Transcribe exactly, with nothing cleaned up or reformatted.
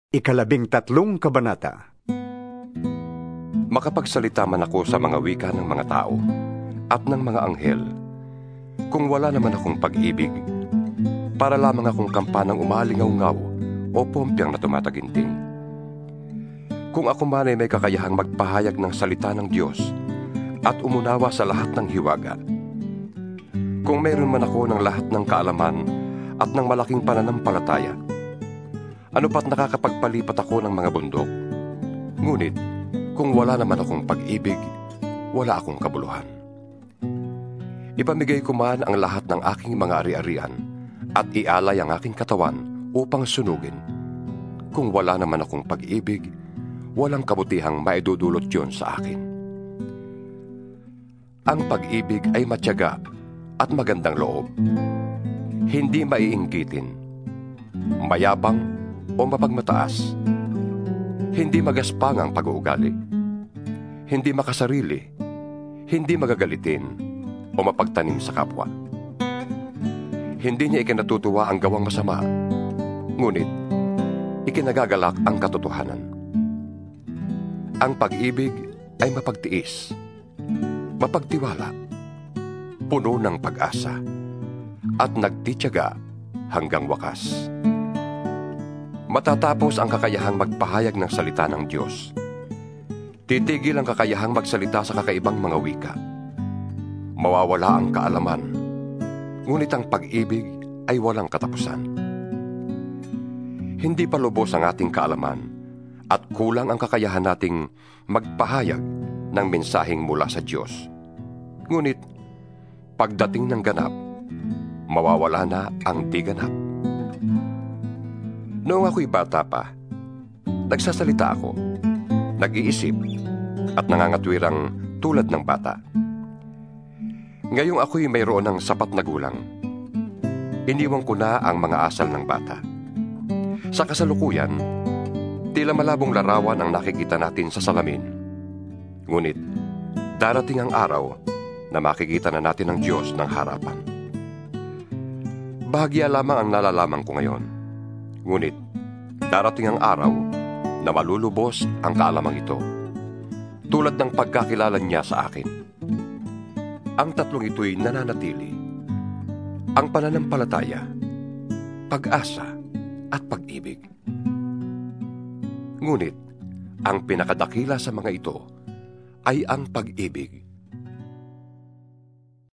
Ikalabing tatlong kabanata. Makapagsalita man ako sa mga wika ng mga tao at ng mga anghel, kung wala naman akong pag-ibig, para lamang akong kampanang umalingaw-ngaw o pompyang na tumataginting. Kung ako man ay may kakayahang magpahayag ng salita ng Diyos at umunawa sa lahat ng hiwaga, kung mayroon man ako ng lahat ng kaalaman at ng malaking pananampalataya, ano pa't nakakapagpalipat ako ng mga bundok? Ngunit, kung wala naman akong pag-ibig, wala akong kabuluhan. Ipamigay ko man ang lahat ng aking mga ari-arian at ialay ang aking katawan upang sunugin. Kung wala naman akong pag-ibig, walang kabutihang maidudulot yon sa akin. Ang pag-ibig ay matyaga at magandang loob. Hindi maiinggitin, mayabang o mapagmataas. Hindi magaspang ang pag-uugali. Hindi makasarili. Hindi magagalitin o mapagtanim sa kapwa. Hindi niya ikinatutuwa ang gawang masama, ngunit ikinagagalak ang katotohanan. Ang pag-ibig ay mapagtiis, mapagtiwala, puno ng pag-asa, at nagtitiyaga hanggang wakas. Matatapos ang kakayahang magpahayag ng salita ng Diyos. Titigil ang kakayahang magsalita sa kakaibang mga wika. Mawawala ang kaalaman, ngunit ang pag-ibig ay walang katapusan. Hindi pa lubos ang ating kaalaman at kulang ang kakayahan nating magpahayag ng mensaheng mula sa Diyos. Ngunit, pagdating ng ganap, mawawala na ang di ganap. Noong ako'y bata pa, nagsasalita ako, nag-iisip, at nangangatwirang tulad ng bata. Ngayong ako'y mayroon ng sapat na gulang, iniwan ko na ang mga asal ng bata. Sa kasalukuyan, tila malabong larawan ang nakikita natin sa salamin. Ngunit, darating ang araw na makikita na natin ang Diyos ng harapan. Bahagya lamang ang nalalaman ko ngayon. Ngunit, darating ang araw na malulubos ang kaalamang ito, tulad ng pagkakilala niya sa akin. Ang tatlong ito'y nananatili: ang pananampalataya, pag-asa, at pag-ibig. Ngunit, ang pinakadakila sa mga ito ay ang pag-ibig.